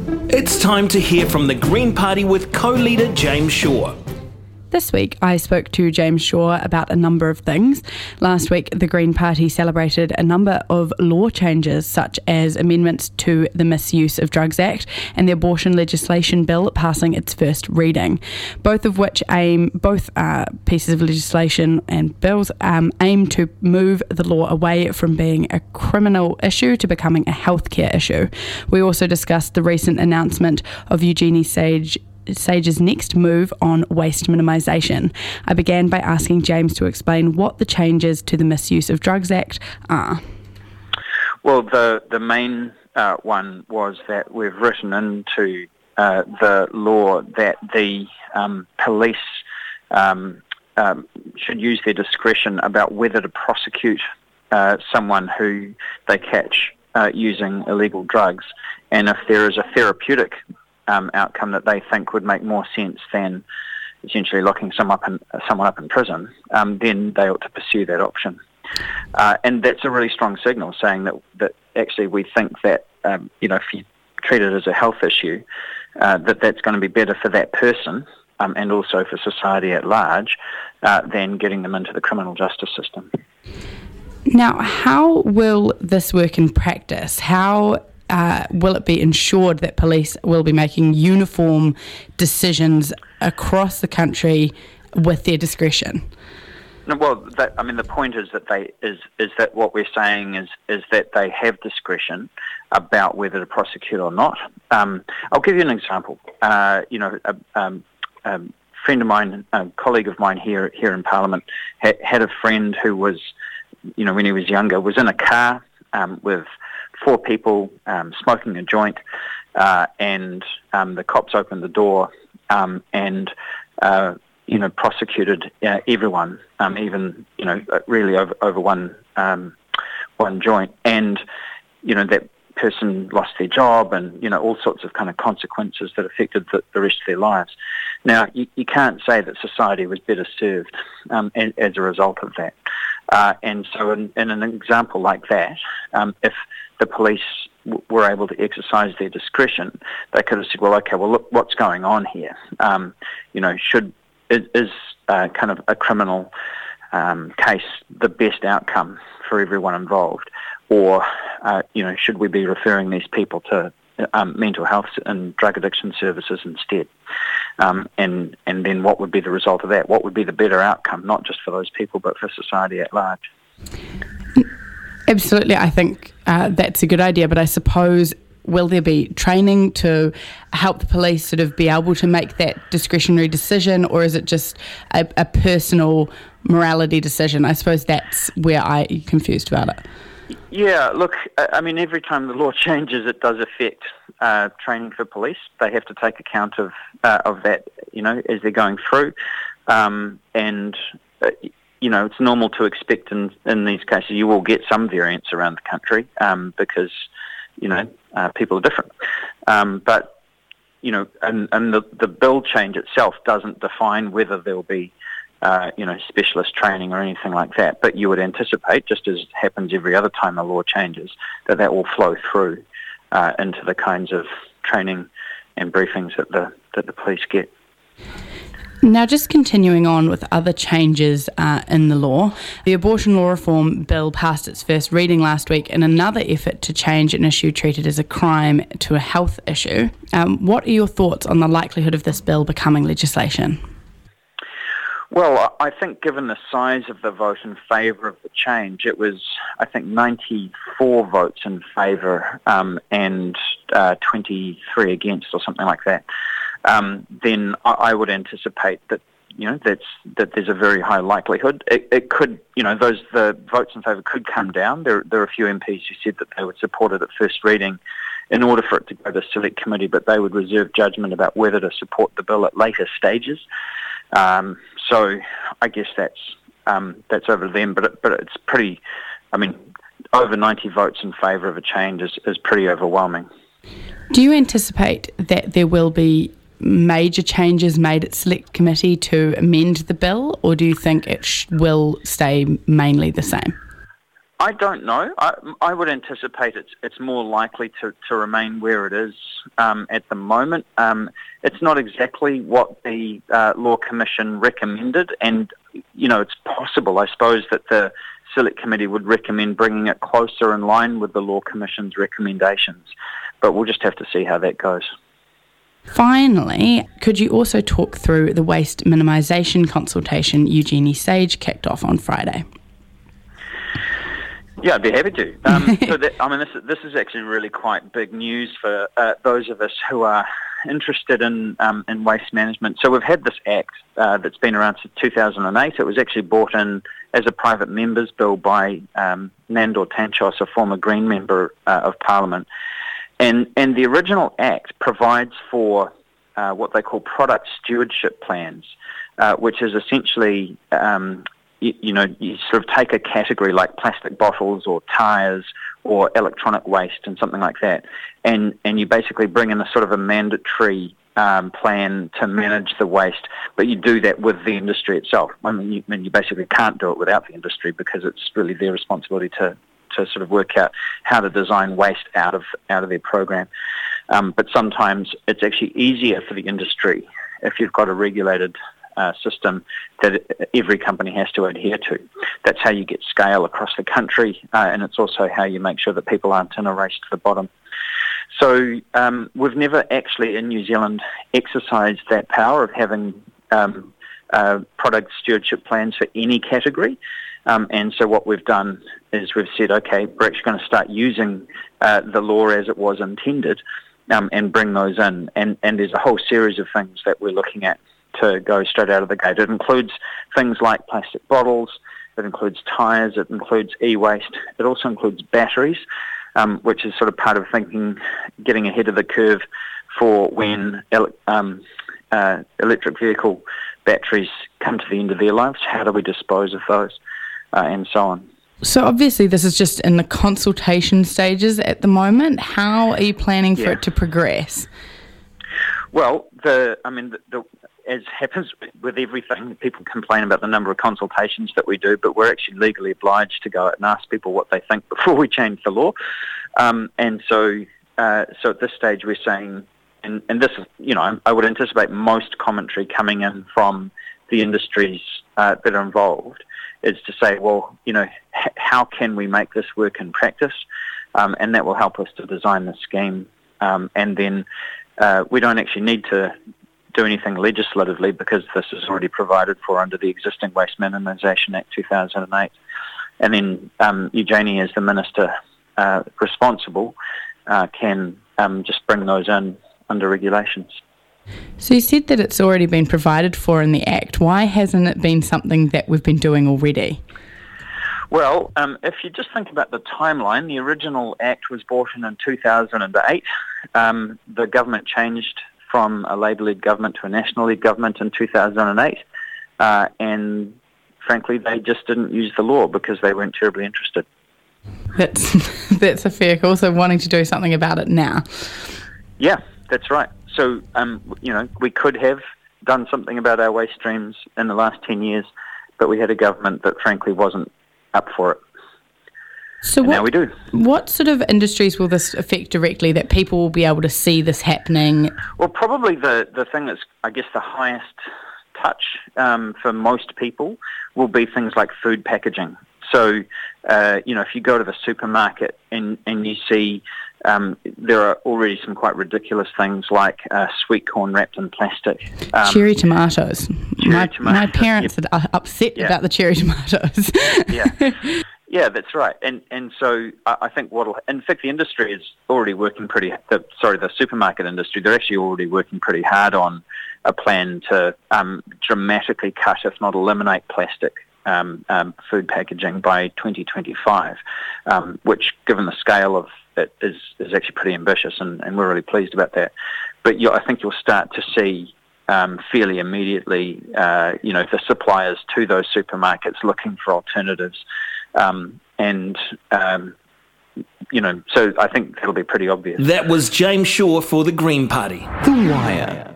It's time to hear from the Green Party with co-leader James Shaw. This week, I spoke to James Shaw about a number of things. Last week, the Green Party celebrated a number of law changes, such as amendments to the Misuse of Drugs Act and the abortion legislation bill passing its first reading, both pieces of legislation and bills aim to move the law away from being a criminal issue to becoming a healthcare issue. We also discussed the recent announcement of Eugenie Sage's next move on waste minimisation. I began by asking James to explain what the changes to the Misuse of Drugs Act are. Well, the main one was that we've written into the law that the police should use their discretion about whether to prosecute someone who they catch using illegal drugs, and if there is a therapeutic outcome that they think would make more sense than essentially locking someone up in prison, then they ought to pursue that option. And that's a really strong signal saying that actually we think that, if you treat it as a health issue, that's going to be better for that person and also for society at large than getting them into the criminal justice system. Now, how will this work in practice? How will it be ensured that police will be making uniform decisions across the country with their discretion? Well, the point is that that what we're saying is that they have discretion about whether to prosecute or not. I'll give you an example. A friend of mine, a colleague of mine here in Parliament, had a friend who was, when he was younger, was in a car with 4 people smoking a joint, and the cops opened the door and prosecuted everyone, even really over one joint, and that person lost their job, and all sorts of kind of consequences that affected the rest of their lives. Now you can't say that society was better served as a result of that, and so in an example like that, if the police were able to exercise their discretion, they could have said, well, okay, well, look, what's going on here? Is kind of a criminal case the best outcome for everyone involved? Or, should we be referring these people to mental health and drug addiction services instead? And then what would be the result of that? What would be the better outcome, not just for those people, but for society at large? Absolutely, I think that's a good idea, but I suppose will there be training to help the police sort of be able to make that discretionary decision, or is it just a personal morality decision? I suppose that's where I'm confused about it. Yeah, look, every time the law changes, it does affect training for police. They have to take account of that, as they're going through, it's normal to expect in these cases you will get some variance around the country because, people are different. But the bill change itself doesn't define whether there will be, specialist training or anything like that. But you would anticipate, just as happens every other time a law changes, that will flow through into the kinds of training and briefings that the police get. Now, just continuing on with other changes in the law, the abortion law reform bill passed its first reading last week in another effort to change an issue treated as a crime to a health issue. What are your thoughts on the likelihood of this bill becoming legislation? Well, I think given the size of the vote in favour of the change, it was, 94 votes in favour and 23 against or something like that. Then I would anticipate that that there's a very high likelihood. It could, the votes in favour could come down. There are a few MPs who said that they would support it at first reading in order for it to go to select committee, but they would reserve judgment about whether to support the bill at later stages. So I guess that's over to them, but it's pretty. Over 90 votes in favour of a change is pretty overwhelming. Do you anticipate that there will be major changes made at Select Committee to amend the bill, or do you think it will stay mainly the same? I don't know. I would anticipate it's more likely to remain where it is at the moment. It's not exactly what the Law Commission recommended, and it's possible, I suppose, that the Select Committee would recommend bringing it closer in line with the Law Commission's recommendations. But we'll just have to see how that goes. Finally, could you also talk through the waste minimisation consultation Eugenie Sage kicked off on Friday? Yeah, I'd be happy to. This is actually really quite big news for those of us who are interested in waste management. So we've had this act that's been around since 2008. It was actually brought in as a private member's bill by Nandor Tanchos, a former Green member of Parliament. And the original act provides for what they call product stewardship plans, which is essentially you sort of take a category like plastic bottles or tyres or electronic waste and something like that, and you basically bring in a sort of a mandatory plan to manage the waste, but you do that with the industry itself. You basically can't do it without the industry because it's really their responsibility to sort of work out how to design waste out of their program. But sometimes it's actually easier for the industry if you've got a regulated system that every company has to adhere to. That's how you get scale across the country, and it's also how you make sure that people aren't in a race to the bottom. So we've never actually in New Zealand exercised that power of having product stewardship plans for any category. And so what we've done is we've said, okay, we're actually going to start using the law as it was intended and bring those in. And there's a whole series of things that we're looking at to go straight out of the gate. It includes things like plastic bottles, it includes tyres, it includes e-waste, it also includes batteries, which is sort of part of getting ahead of the curve for when electric vehicle batteries come to the end of their lives. How do we dispose of those, and so on. So obviously this is just in the consultation stages at the moment. How are you planning for it to progress? Well, as happens with everything, people complain about the number of consultations that we do, but we're actually legally obliged to go out and ask people what they think before we change the law. So at this stage we're saying, and this is, I would anticipate most commentary coming in from the industries that are involved, is to say, well, how can we make this work in practice? And that will help us to design the scheme. And then we don't actually need to do anything legislatively because this is already provided for under the existing Waste Minimisation Act 2008. And then Eugenie, as the minister responsible, can just bring those in under regulations. So you said that it's already been provided for in the Act. Why hasn't it been something that we've been doing already? Well, if you just think about the timeline, the original Act was brought in 2008. The government changed from a Labour-led government to a National-led government in 2008. And frankly, they just didn't use the law because they weren't terribly interested. That's a fair call. So wanting to do something about it now. Yeah, that's right. So, we could have done something about our waste streams in the last 10 years, but we had a government that frankly wasn't up for it. So now we do. What sort of industries will this affect directly that people will be able to see this happening? Well, probably the thing that's, I guess, the highest touch for most people will be things like food packaging. So, if you go to the supermarket and you see there are already some quite ridiculous things like sweet corn wrapped in plastic. Cherry tomatoes. My parents Yep. are upset about the cherry tomatoes. Yeah, that's right. And so I think in fact, the industry is already working the supermarket industry, they're actually already working pretty hard on a plan to dramatically cut, if not eliminate, plastic food packaging by 2025, which, given the scale of it, is actually pretty ambitious, and we're really pleased about that. But I think you'll start to see fairly immediately, the suppliers to those supermarkets looking for alternatives, so I think that'll be pretty obvious. That was James Shaw for the Green Party. The Wire.